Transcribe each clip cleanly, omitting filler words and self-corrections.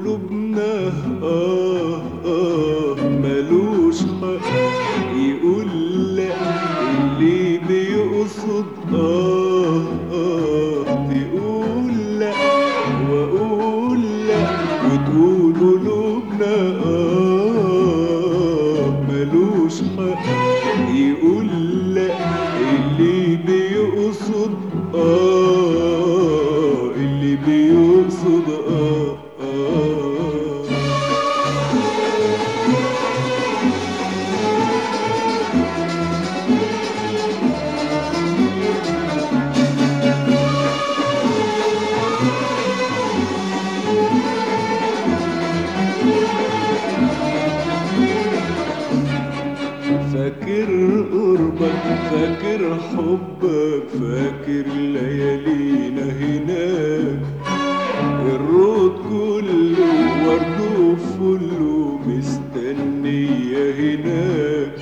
قلوبنا ملوش حق يقول لا، اللي بيقصد تقول لا واقول لا، وتقول قلوبنا ملوش حق يقول لا، اللي بيقصد اللي بيقصد فاكر قربك، فاكر حبك، فاكر ليالينا هناك، الرود كله ورد وفله مستنية هناك.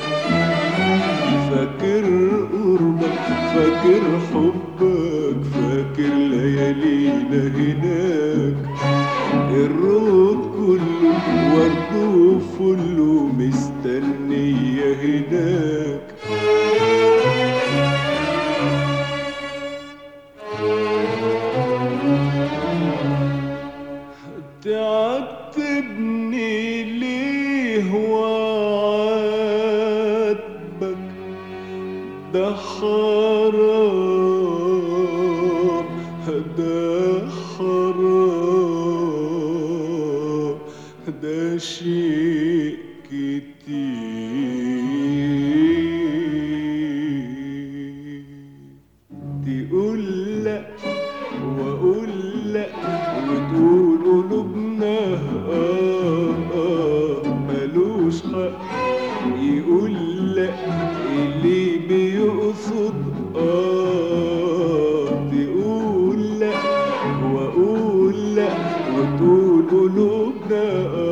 فاكر قربك، فاكر حبك، فاكر ليالينا هناك، الرود كله ورد وفله مستنية هناك. تعاتبني ليه وعاتبك؟ ده حرام، ده حرام، ده شيء كتير. تقول لا واقول لا، وتقول قلوبنا ملوش حق يقول لا، اللي بيقصد تقول لا واقول لا، وتقول قلوبنا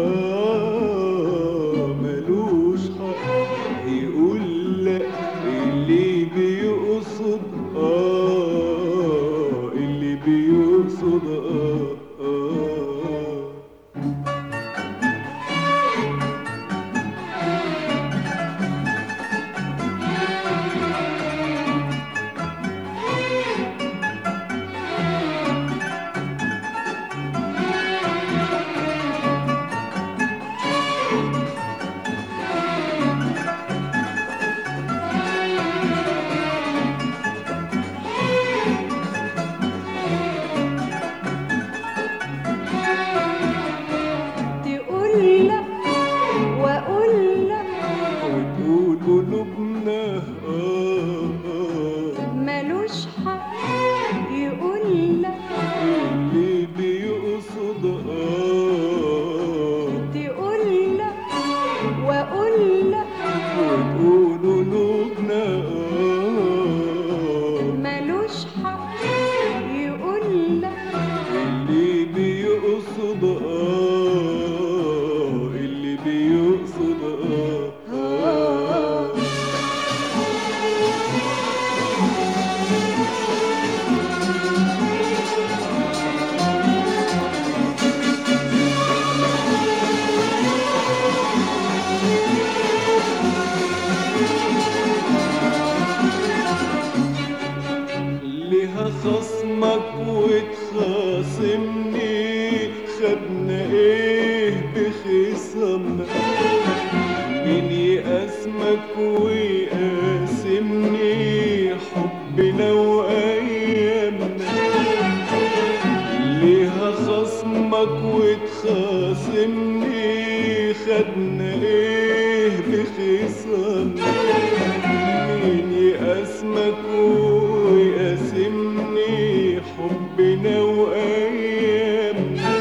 ملوش حق يقول لا، اللي بيقصد اللي بيقصد تقول لا واقول لا، وتقول قلوبنا ملوش حق يقول لا، اللي بيقصد تقول لا واقول لا، وتقول قلوبنا ملوش حق يقول لا، اللي بيقصد اللي بيقصد ليها خصمك وتخاصمني، خدنا ايه بخصامنا؟ مين يقاسمك ويقاسمني حبنا وايامنا؟ ليها خصمك وتخاصمني، خدنا ايه بخصامنا؟ مين يقاسمك ويقاسمني حبنا وايامنا؟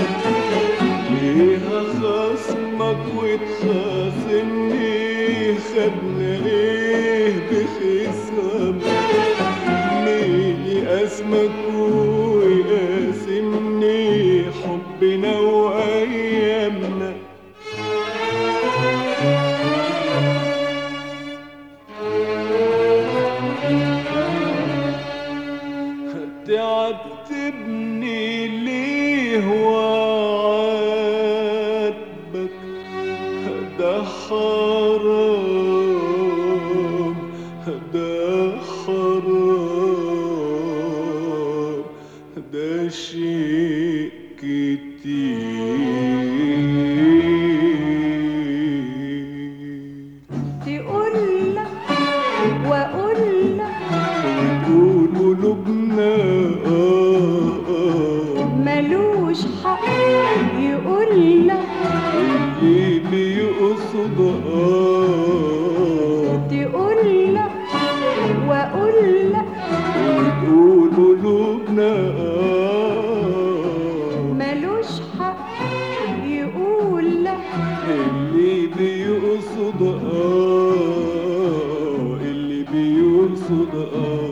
ليها خصمك وتخاصمني، خدنا ايه بخصامنا؟ مين يقاسمك ويقاسمني حبنا وايامنا؟ تعاتبني ليه وعاتبك؟ بيقصد تقول لا واقول لا وتقول قلوبنا ملوش حق يقول لا اللي بيقصد اللي بيقصد